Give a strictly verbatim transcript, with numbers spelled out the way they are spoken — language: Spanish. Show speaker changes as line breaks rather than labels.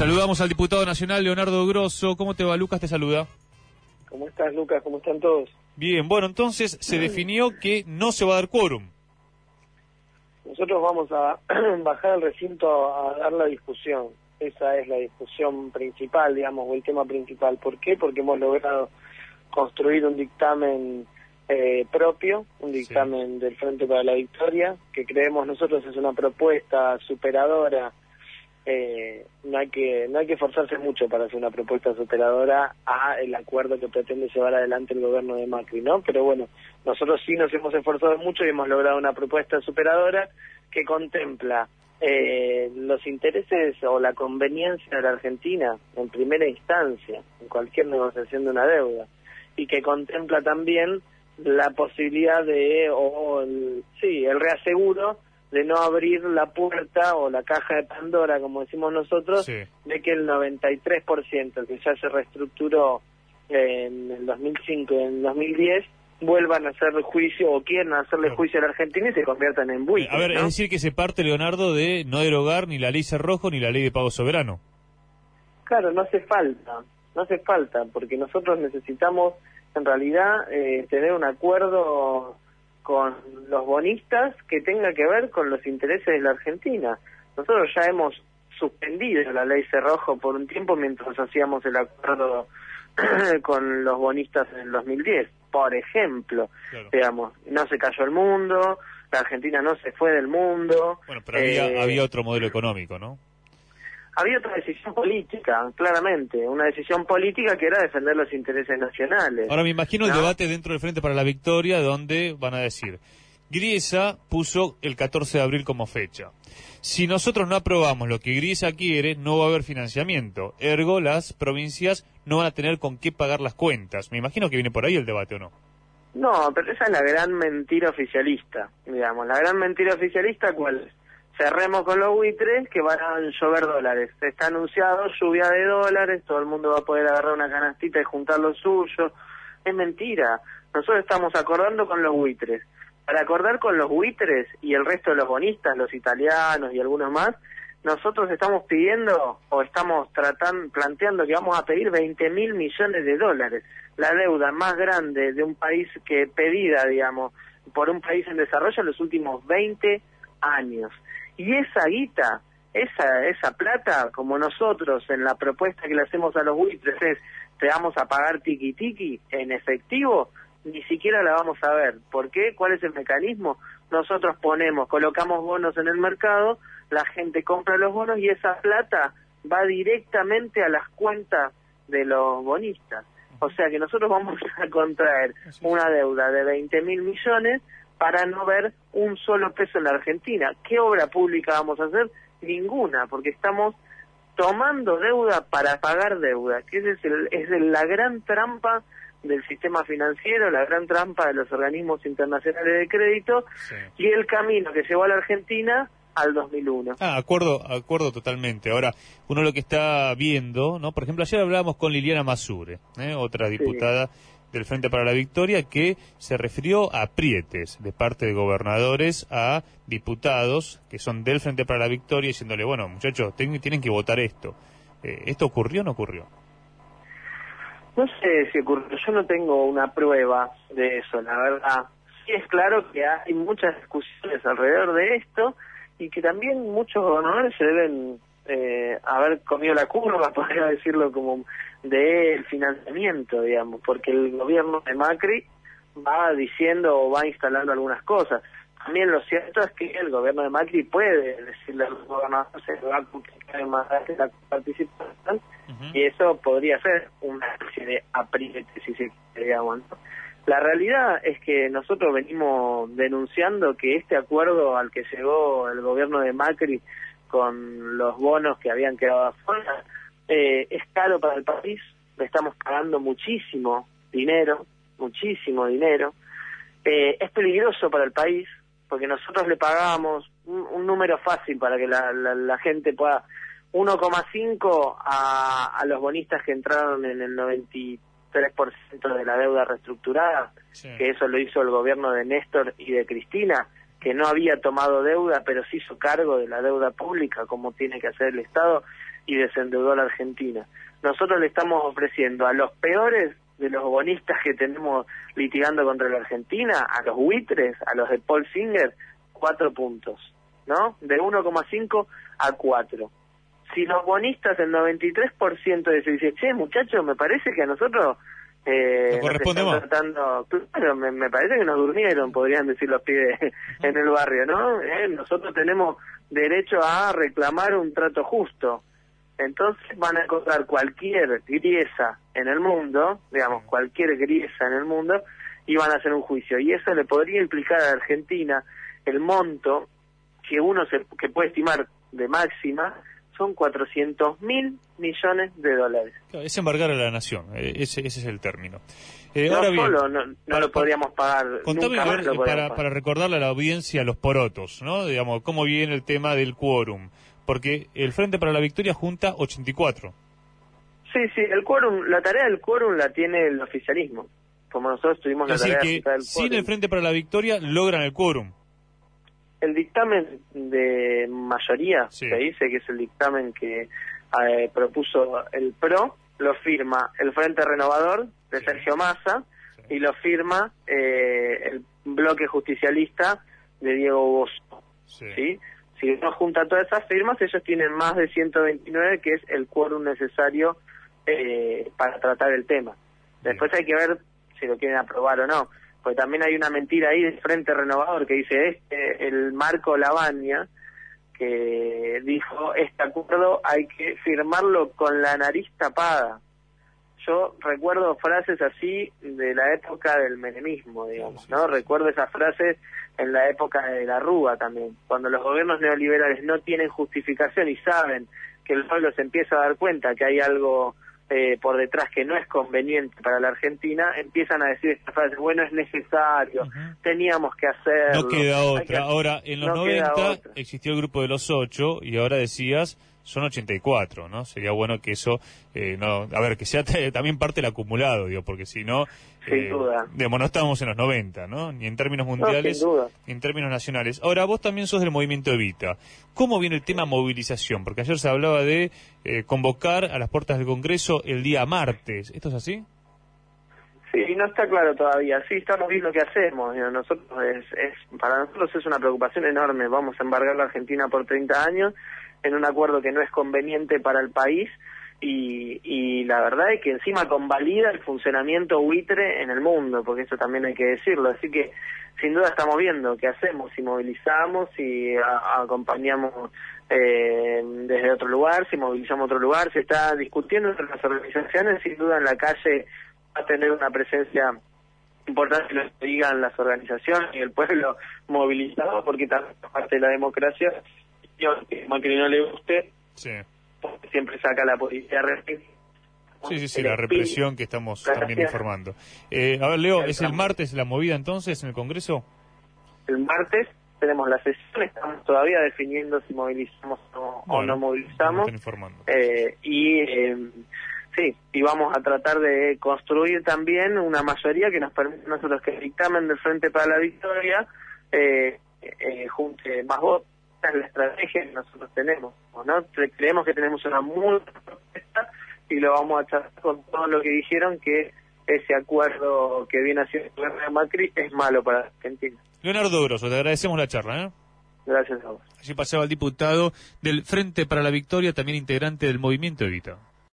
Saludamos al diputado nacional Leonardo Grosso. ¿Cómo te va, Lucas? Te saluda.
¿Cómo estás, Lucas? ¿Cómo están todos?
Bien, bueno, entonces se definió que no se va a dar quórum.
Nosotros vamos a bajar al recinto a dar la discusión. Esa es la discusión principal, digamos, o el tema principal. ¿Por qué? Porque hemos logrado construir un dictamen eh, propio, un dictamen sí. del Frente para la Victoria, que creemos nosotros es una propuesta superadora. Eh, no hay que no hay que esforzarse mucho para hacer una propuesta superadora a el acuerdo que pretende llevar adelante el gobierno de Macri, ¿no? Pero bueno, nosotros sí nos hemos esforzado mucho y hemos logrado una propuesta superadora que contempla eh, los intereses o la conveniencia de la Argentina en primera instancia, en cualquier negociación de una deuda, y que contempla también la posibilidad de, o el, sí, el reaseguro de no abrir la puerta o la caja de Pandora, como decimos nosotros, sí. de que el noventa y tres por ciento que ya se reestructuró en el dos mil cinco y en el dos mil diez, vuelvan a hacer juicio o quieran hacerle claro. juicio a la Argentina y se conviertan en buitres.
A ver,
¿no?
Es decir que se parte, Leonardo, de no derogar ni la ley Cerrojo ni la ley de pago soberano.
Claro, no hace falta, no hace falta, porque nosotros necesitamos, en realidad, eh, tener un acuerdo con los bonistas que tenga que ver con los intereses de la Argentina. Nosotros ya hemos suspendido la ley Cerrojo por un tiempo mientras hacíamos el acuerdo con los bonistas en el dos mil diez, por ejemplo. Claro. Digamos, no se cayó el mundo, la Argentina no se fue del mundo.
Bueno, pero había, eh, había otro modelo económico, ¿no?
Había otra decisión política, claramente, una decisión política que era defender los intereses nacionales.
Ahora me imagino
¿no?
el debate dentro del Frente para la Victoria, donde van a decir, Griesa puso el catorce de abril como fecha. Si nosotros no aprobamos lo que Griesa quiere, no va a haber financiamiento. Ergo, las provincias no van a tener con qué pagar las cuentas. Me imagino que viene por ahí el debate, ¿o no?
No, pero esa es la gran mentira oficialista, digamos. La gran mentira oficialista, ¿cuál es? Cerremos con los buitres que van a llover dólares. Está anunciado lluvia de dólares, todo el mundo va a poder agarrar una canastita y juntar lo suyo. Es mentira. Nosotros estamos acordando con los buitres. Para acordar con los buitres y el resto de los bonistas, los italianos y algunos más, nosotros estamos pidiendo o estamos tratando, planteando que vamos a pedir veinte mil millones de dólares. La deuda más grande de un país que pedida, digamos, por un país en desarrollo en los últimos veinte años. Y esa guita, esa esa plata, como nosotros en la propuesta que le hacemos a los buitres es, te vamos a pagar tiki tiki en efectivo, ni siquiera la vamos a ver. ¿Por qué? ¿Cuál es el mecanismo? Nosotros ponemos, colocamos bonos en el mercado, la gente compra los bonos y esa plata va directamente a las cuentas de los bonistas. O sea que nosotros vamos a contraer una deuda de veinte mil millones para no ver un solo peso en la Argentina. ¿Qué obra pública vamos a hacer? Ninguna, porque estamos tomando deuda para pagar deuda, que esa es, el, es el, la gran trampa del sistema financiero, la gran trampa de los organismos internacionales de crédito, sí. y el camino que llevó a la Argentina al dos mil uno.
Ah, acuerdo, acuerdo totalmente. Ahora, uno lo que está viendo, ¿no? Por ejemplo, ayer hablábamos con Liliana Masure, ¿eh? otra diputada sí. del Frente para la Victoria, que se refirió a aprietes de parte de gobernadores a diputados que son del Frente para la Victoria, diciéndole, bueno, muchachos, ten, tienen que votar esto. Eh, ¿Esto ocurrió o no ocurrió?
No sé si ocurrió, yo no tengo una prueba de eso, la verdad. Sí es claro que hay muchas discusiones alrededor de esto, y que también muchos gobernadores se deben eh, haber comido la curva, podría decirlo, como del financiamiento, digamos, porque el gobierno de Macri va diciendo o va instalando algunas cosas. También lo cierto es que el gobierno de Macri puede decirle a los gobernadores se va a complicar más la participación, uh-huh. y eso podría ser una especie de apriete, si se quiere, digamos, ¿no? La realidad es que nosotros venimos denunciando que este acuerdo al que llegó el gobierno de Macri con los bonos que habían quedado afuera eh, es caro para el país, le estamos pagando muchísimo dinero, muchísimo dinero, eh, es peligroso para el país porque nosotros le pagamos un, un número fácil para que la, la, la gente pueda, uno coma cinco a, a los bonistas que entraron en el noventa y tres por ciento de la deuda reestructurada, sí. que eso lo hizo el gobierno de Néstor y de Cristina, que no había tomado deuda, pero se hizo cargo de la deuda pública, como tiene que hacer el Estado. y desendeudó a la Argentina. Nosotros le estamos ofreciendo a los peores de los bonistas que tenemos litigando contra la Argentina, a los buitres, a los de Paul Singer, cuatro puntos, ¿no? De uno coma cinco a cuatro. Si los bonistas, el noventa y tres por ciento de eso dice, che, muchachos, me parece que a nosotros eh, nos están tratando, claro, me, me parece que nos durmieron, podrían decir los pibes en el barrio, ¿no? Eh, nosotros tenemos derecho a reclamar un trato justo. Entonces van a encontrar cualquier griesa en el mundo, digamos, cualquier griesa en el mundo, y van a hacer un juicio. Y eso le podría implicar a la Argentina el monto que uno se, que puede estimar de máxima, son cuatrocientos mil millones de dólares.
Claro, es embargar a la nación, ese, ese es el término. Eh,
no
ahora bien,
solo no, no para, lo podríamos pagar,
contame,
nunca
a ver,
más lo podríamos
para,
pagar.
para recordarle a la audiencia los porotos, ¿no? Digamos, cómo viene el tema del quórum. Porque el Frente para la Victoria junta ochenta y cuatro.
Sí, sí, el quórum, la tarea del quórum la tiene el oficialismo. Como nosotros tuvimos la tarea
que
de juntar el
sin
quórum.
el Frente para la Victoria logran el quórum.
El dictamen de mayoría,
sí.
se dice que es el dictamen que eh, propuso el P R O, lo firma el Frente Renovador de sí. Sergio Massa sí. y lo firma eh, el bloque justicialista de Diego Bozo. Sí. ¿sí? Si uno junta todas esas firmas, ellos tienen más de ciento veintinueve, que es el quórum necesario eh, para tratar el tema. Después sí. hay que ver si lo quieren aprobar o no, porque también hay una mentira ahí del Frente Renovador que dice este, el Marco Lavagna, que dijo, este acuerdo hay que firmarlo con la nariz tapada. Yo recuerdo frases así de la época del menemismo, digamos, ¿no? Recuerdo esas frases en la época de la Rúa también, cuando los gobiernos neoliberales no tienen justificación y saben que el pueblo se empieza a dar cuenta que hay algo eh, por detrás que no es conveniente para la Argentina, empiezan a decir estas frases, bueno, es necesario, uh-huh. teníamos que hacerlo.
No queda otra.
Que...
Ahora, en los no noventa existió el grupo de los ocho y ahora decías... son ochenta y cuatro, ¿no? Sería bueno que eso, eh, no, a ver, que sea t- también parte del acumulado, digo, porque si no,
sin eh, duda.
Digamos, no estábamos en los noventa, ¿no? Ni en términos mundiales,
no,
ni en términos nacionales. Ahora, vos también sos del movimiento Evita. ¿Cómo viene el tema movilización? Porque ayer se hablaba de eh, convocar a las puertas del Congreso el día martes. ¿Esto es así?
Sí, no está claro todavía. Sí, estamos viendo lo que hacemos. Nosotros es, es, para nosotros es una preocupación enorme. Vamos a embargar la Argentina por treinta años en un acuerdo que no es conveniente para el país y, y la verdad es que encima convalida el funcionamiento buitre en el mundo, porque eso también hay que decirlo. Así que sin duda estamos viendo qué hacemos, si movilizamos, si a, acompañamos eh, desde otro lugar, si movilizamos otro lugar. Se está discutiendo entre las organizaciones, sin duda en la calle va a tener una presencia importante, lo que digan las organizaciones y el pueblo movilizado, porque también es parte de la democracia. Que Macri no le guste,
sí.
porque siempre saca la policía represiva.
Sí, sí, sí, la represión que estamos Gracias. también informando. Eh, a ver, Leo, ¿es el martes la movida entonces en el Congreso?
El martes tenemos la sesión, estamos todavía definiendo si movilizamos o, bueno, o no movilizamos.
Están informando.
Eh, y eh, sí, y vamos a tratar de construir también una mayoría que nos permita nosotros que el dictamen del Frente para la Victoria eh, eh, junte más votos. Es la estrategia que nosotros tenemos, ¿no? Creemos que tenemos una muy buena propuesta y lo vamos a echar con todo lo que dijeron, que ese acuerdo que viene haciendo el gobierno de Macri es malo para Argentina.
Leonardo Grosso, te agradecemos la charla, ¿eh?
Gracias a vos.
Allí pasaba el diputado del Frente para la Victoria, también integrante del Movimiento Evita.